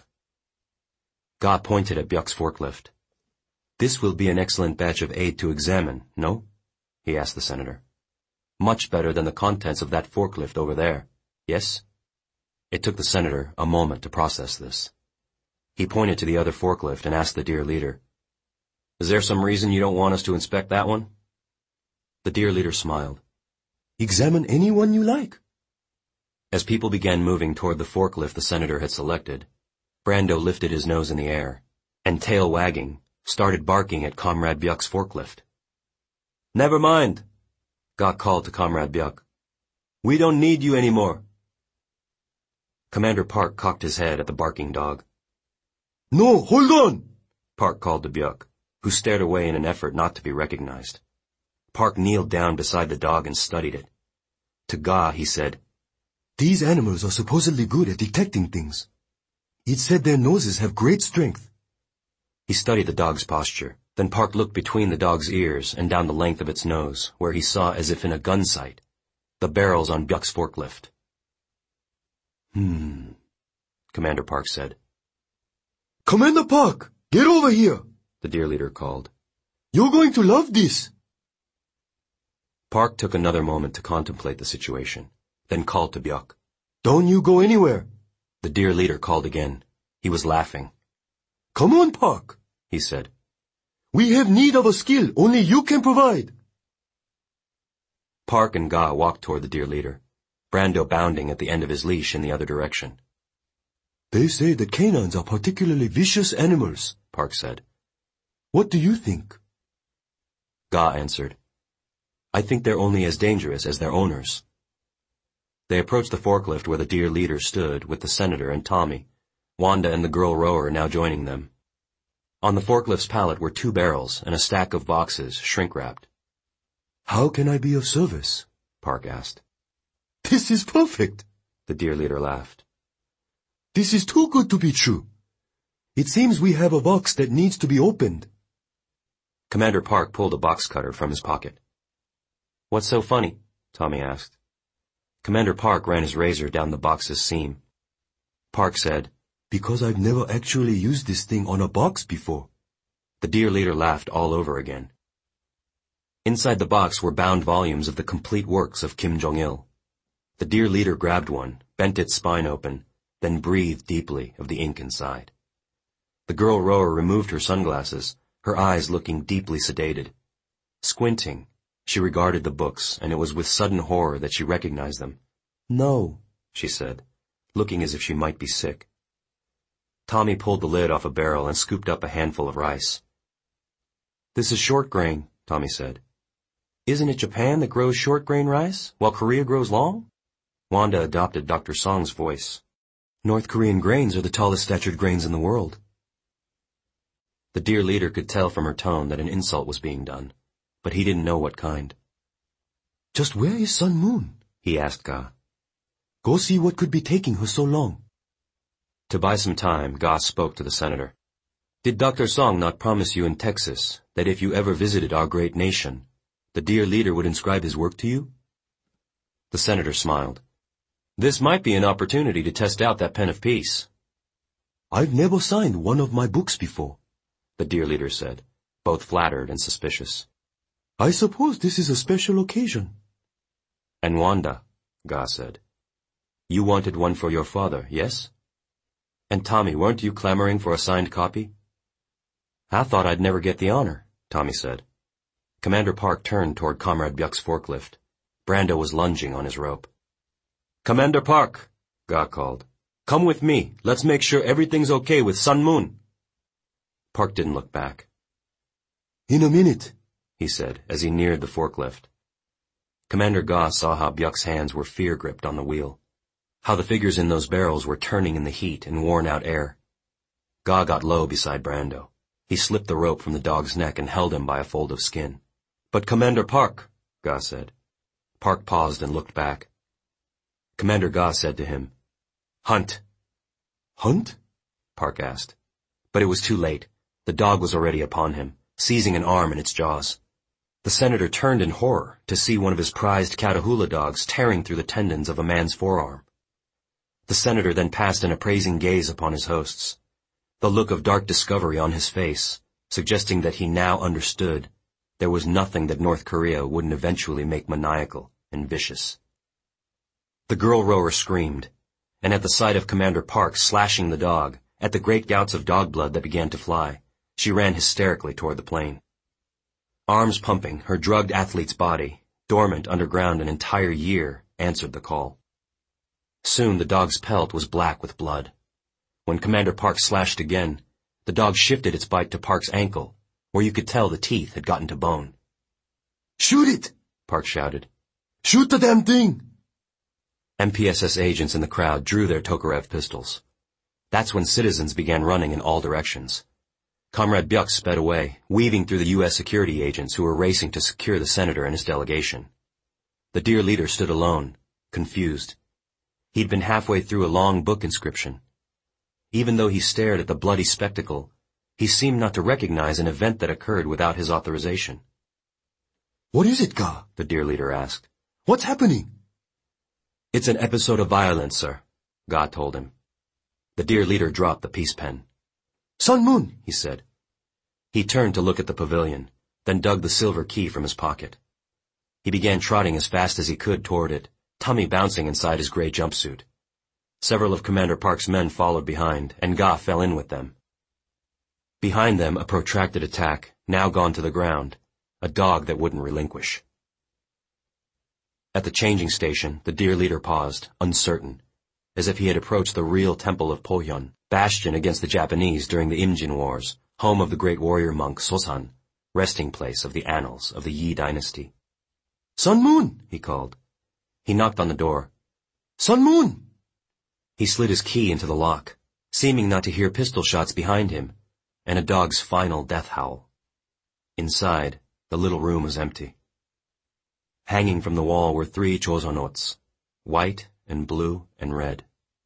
Ga pointed at Byuk's forklift. This will be an excellent batch of aid to examine, no? He asked the senator. Much better than the contents of that forklift over there, yes? It took the senator a moment to process this. He pointed to the other forklift and asked the dear leader, Is there some reason you don't want us to inspect that one? The dear leader smiled. Examine any one you like. As people began moving toward the forklift the senator had selected, Brando lifted his nose in the air, and tail wagging, started barking at Comrade Byuk's forklift. Never mind, Ga called to Comrade Byuk. We don't need you anymore. Commander Park cocked his head at the barking dog. No, hold on, Park called to Byuk, who stared away in an effort not to be recognized. Park kneeled down beside the dog and studied it. To Ga, he said, These animals are supposedly good at detecting things. It's said their noses have great strength. He studied the dog's posture. Then Park looked between the dog's ears and down the length of its nose, where he saw, as if in a gun sight, the barrels on Byuk's forklift. Commander Park said. Commander Park, get over here, the dear leader called. You're going to love this. Park took another moment to contemplate the situation, then called to Byuk. Don't you go anywhere. The dear leader called again. He was laughing. Come on, Park, he said. We have need of a skill only you can provide. Park and Ga walked toward the dear leader, Brando bounding at the end of his leash in the other direction. They say that canines are particularly vicious animals, Park said. What do you think? Ga answered. I think they're only as dangerous as their owners. They approached the forklift where the dear leader stood with the senator and Tommy, Wanda and the girl rower now joining them. On the forklift's pallet were 2 barrels and a stack of boxes, shrink-wrapped. How can I be of service? Park asked. This is perfect, the dear leader laughed. This is too good to be true. It seems we have a box that needs to be opened. Commander Park pulled a box cutter from his pocket. What's so funny? Tommy asked. Commander Park ran his razor down the box's seam. Park said, Because I've never actually used this thing on a box before. The dear leader laughed all over again. Inside the box were bound volumes of the complete works of Kim Jong-il. The dear leader grabbed one, bent its spine open, then breathed deeply of the ink inside. The girl rower removed her sunglasses, her eyes looking deeply sedated. Squinting, she regarded the books, and it was with sudden horror that she recognized them. No, she said, looking as if she might be sick. Tommy pulled the lid off a barrel and scooped up a handful of rice. This is short grain, Tommy said. Isn't it Japan that grows short grain rice, while Korea grows long? Wanda adopted Dr. Song's voice. North Korean grains are the tallest statured grains in the world. The dear leader could tell from her tone that an insult was being done, but he didn't know what kind. Just where is Sun Moon? He asked Ga. Go see what could be taking her so long. To buy some time, Ga spoke to the senator. Did Dr. Song not promise you in Texas that if you ever visited our great nation, the dear leader would inscribe his work to you? The senator smiled. This might be an opportunity to test out that pen of peace. I've never signed one of my books before, the deer leader said, both flattered and suspicious. I suppose this is a special occasion. And Wanda, Ga said. You wanted one for your father, yes? And Tommy, weren't you clamoring for a signed copy? I thought I'd never get the honor, Tommy said. Commander Park turned toward Comrade Byuk's forklift. Brando was lunging on his rope. Commander Park, Ga called. Come with me. Let's make sure everything's okay with Sun Moon. Park didn't look back. In a minute, he said as he neared the forklift. Commander Ga saw how Byuk's hands were fear-gripped on the wheel, how the figures in those barrels were turning in the heat and worn-out air. Ga got low beside Brando. He slipped the rope from the dog's neck and held him by a fold of skin. But Commander Park, Ga said. Park paused and looked back. Commander Ga said to him, Hunt. Hunt? Park asked. But it was too late. The dog was already upon him, seizing an arm in its jaws. The senator turned in horror to see one of his prized Catahoula dogs tearing through the tendons of a man's forearm. The senator then passed an appraising gaze upon his hosts, the look of dark discovery on his face, suggesting that he now understood there was nothing that North Korea wouldn't eventually make maniacal and vicious. The girl rower screamed, and at the sight of Commander Park slashing the dog, at the great gouts of dog blood that began to fly, she ran hysterically toward the plane. Arms pumping, her drugged athlete's body, dormant underground an entire year, answered the call. Soon the dog's pelt was black with blood. When Commander Park slashed again, the dog shifted its bite to Park's ankle, where you could tell the teeth had gotten to bone. Shoot it! Park shouted. Shoot the damn thing! MPSS agents in the crowd drew their Tokarev pistols. That's when citizens began running in all directions. Comrade Byuk sped away, weaving through the U.S. security agents who were racing to secure the senator and his delegation. The deer leader stood alone, confused. He'd been halfway through a long book inscription. Even though he stared at the bloody spectacle, he seemed not to recognize an event that occurred without his authorization. What is it, Ga? The deer leader asked. What's happening? It's an episode of violence, sir, Ga told him. The deer leader dropped the peace pen. Sun Moon, he said. He turned to look at the pavilion, then dug the silver key from his pocket. He began trotting as fast as he could toward it, tummy bouncing inside his gray jumpsuit. Several of Commander Park's men followed behind, and Ga fell in with them. Behind them, a protracted attack, now gone to the ground, a dog that wouldn't relinquish. At the changing station, the deer leader paused, uncertain, as if he had approached the real temple of Pohyon, bastion against the Japanese during the Imjin Wars, home of the great warrior monk Sosan, resting place of the annals of the Yi dynasty. Sun Moon, he called. He knocked on the door. Sun Moon! He slid his key into the lock, seeming not to hear pistol shots behind him, and a dog's final death howl. Inside, the little room was empty. Hanging from the wall were 3 chosonots, white and blue and red.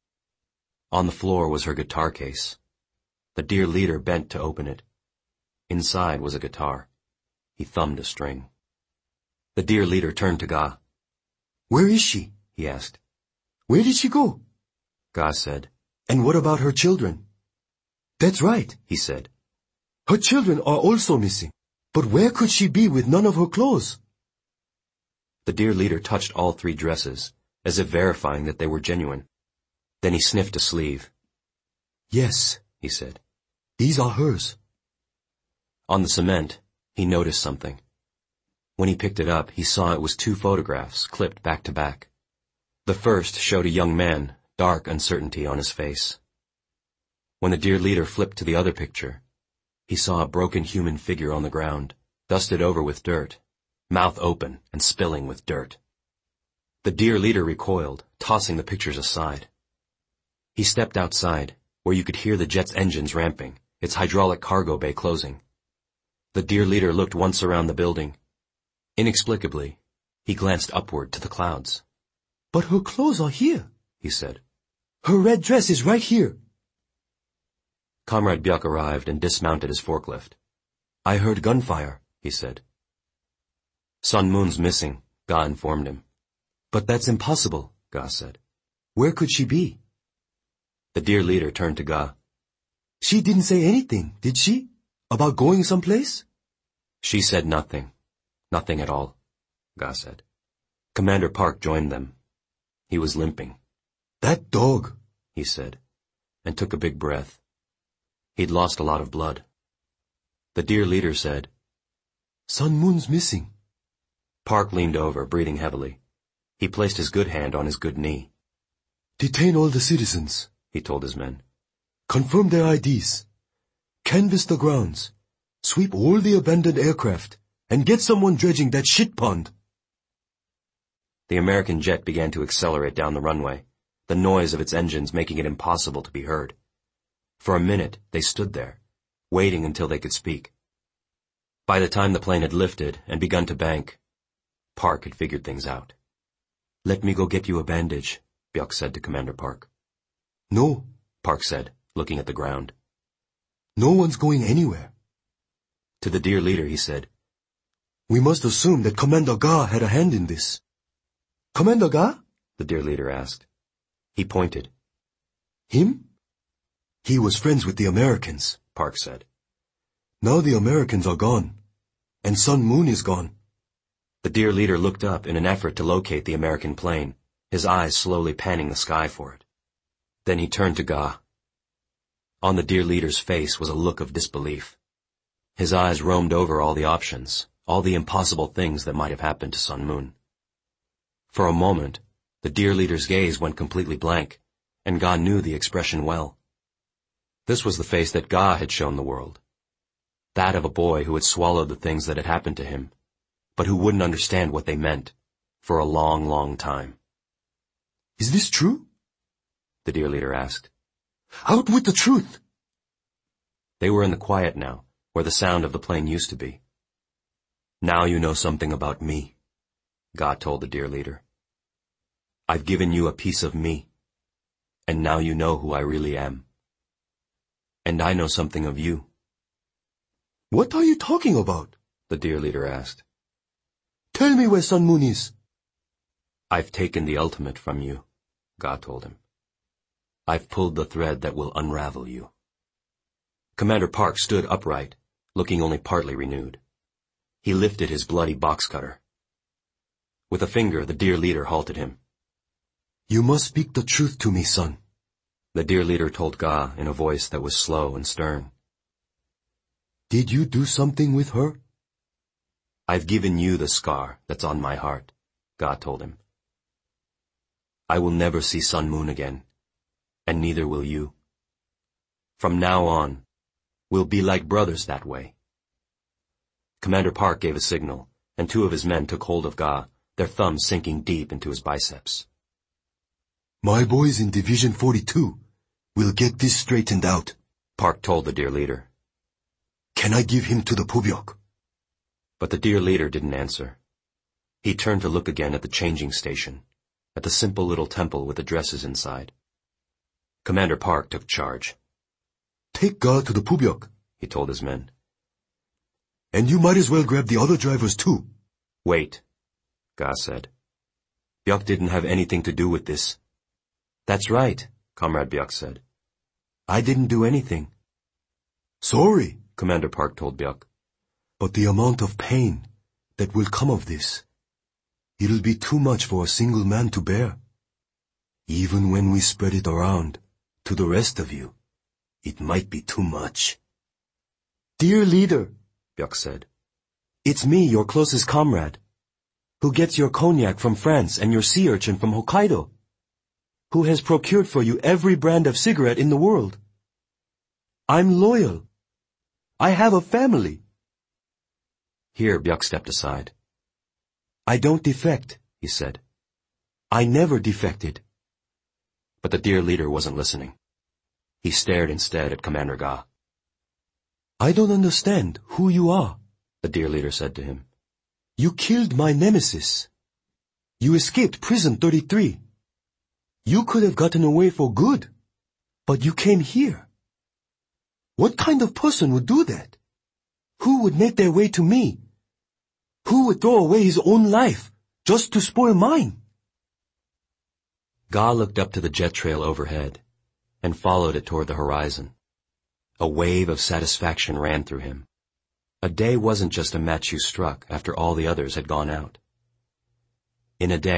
On the floor was her guitar case. The deer leader bent to open it. Inside was a guitar. He thumbed a string. The deer leader turned to Ga. Where is she? He asked. Where did she go? Ga said. And what about her children? That's right, he said. Her children are also missing. But where could she be with none of her clothes? The deer leader touched all 3 dresses, as if verifying that they were genuine. Then he sniffed a sleeve. Yes, he said. These are hers. On the cement, he noticed something. When he picked it up, he saw it was 2 photographs clipped back to back. The first showed a young man, dark uncertainty on his face. When the deer leader flipped to the other picture, he saw a broken human figure on the ground, dusted over with dirt, mouth open and spilling with dirt. The deer leader recoiled, tossing the pictures aside. He stepped outside, where you could hear the jet's engines ramping, its hydraulic cargo bay closing. The deer leader looked once around the building. Inexplicably, he glanced upward to the clouds. But her clothes are here, he said. Her red dress is right here. Comrade Byuk arrived and dismounted his forklift. I heard gunfire, he said. Sun Moon's missing, Ga informed him. But that's impossible, Ga said. Where could she be? The deer leader turned to Ga. She didn't say anything, did she? About going someplace? She said nothing. Nothing at all, Ga said. Commander Park joined them. He was limping. That dog, he said, and took a big breath. He'd lost a lot of blood. The dear leader said, Sun Moon's missing. Park leaned over, breathing heavily. He placed his good hand on his good knee. Detain all the citizens, he told his men. Confirm their IDs. Canvass the grounds. Sweep all the abandoned aircraft. And get someone dredging that shit pond. The American jet began to accelerate down the runway, the noise of its engines making it impossible to be heard. For a minute, they stood there, waiting until they could speak. By the time the plane had lifted and begun to bank, Park had figured things out. Let me go get you a bandage, Byuk said to Commander Park. No, Park said, looking at the ground. No one's going anywhere. To the dear leader, he said, We must assume that Commander Ga had a hand in this. Commander Ga? The dear leader asked. He pointed. Him? He was friends with the Americans, Park said. Now the Americans are gone, and Sun Moon is gone. The dear leader looked up in an effort to locate the American plane, his eyes slowly panning the sky for it. Then he turned to Ga. On the dear leader's face was a look of disbelief. His eyes roamed over all the options, all the impossible things that might have happened to Sun Moon. For a moment, the dear leader's gaze went completely blank, and Ga knew the expression well. This was the face that Ga had shown the world. That of a boy who had swallowed the things that had happened to him, but who wouldn't understand what they meant for a long, long time. Is this true? The dear leader asked. Out with the truth! They were in the quiet now, where the sound of the plane used to be. Now you know something about me, Ga told the dear leader. I've given you a piece of me, and now you know who I really am. And I know something of you. What are you talking about? The dear leader asked. Tell me where Sun Moon is. I've taken the ultimate from you, Ga told him. I've pulled the thread that will unravel you. Commander Park stood upright, looking only partly renewed. He lifted his bloody box cutter. With a finger, the dear leader halted him. You must speak the truth to me, son. The dear leader told Ga in a voice that was slow and stern. Did you do something with her? I've given you the scar that's on my heart, Ga told him. I will never see Sun Moon again, and neither will you. From now on, we'll be like brothers that way. Commander Park gave a signal, and two of his men took hold of Ga, their thumbs sinking deep into his biceps. My boys in Division 42 will get this straightened out, Park told the dear leader. Can I give him to the Pubyok? But the dear leader didn't answer. He turned to look again at the changing station, at the simple little temple with the dresses inside. Commander Park took charge. Take Ga to the Pubyok, he told his men. And you might as well grab the other drivers too. Wait, Ga said. Byuk didn't have anything to do with this. That's right, Comrade Byuk said. I didn't do anything. Sorry, Commander Park told Byuk. But the amount of pain that will come of this, it'll be too much for a single man to bear. Even when we spread it around to the rest of you, it might be too much. Dear leader, Byuk said, it's me, your closest comrade, who gets your cognac from France and your sea urchin from Hokkaido, who has procured for you every brand of cigarette in the world. I'm loyal. I have a family. Here Byuk stepped aside. I don't defect, he said. I never defected. But the dear leader wasn't listening. He stared instead at Commander Ga. I don't understand who you are, the dear leader said to him. You killed my nemesis. You escaped prison 33. You could have gotten away for good, but you came here. What kind of person would do that? Who would make their way to me? Who would throw away his own life just to spoil mine? Ga looked up to the jet trail overhead and followed it toward the horizon. A wave of satisfaction ran through him. A day wasn't just a match you struck after all the others had gone out. In a day,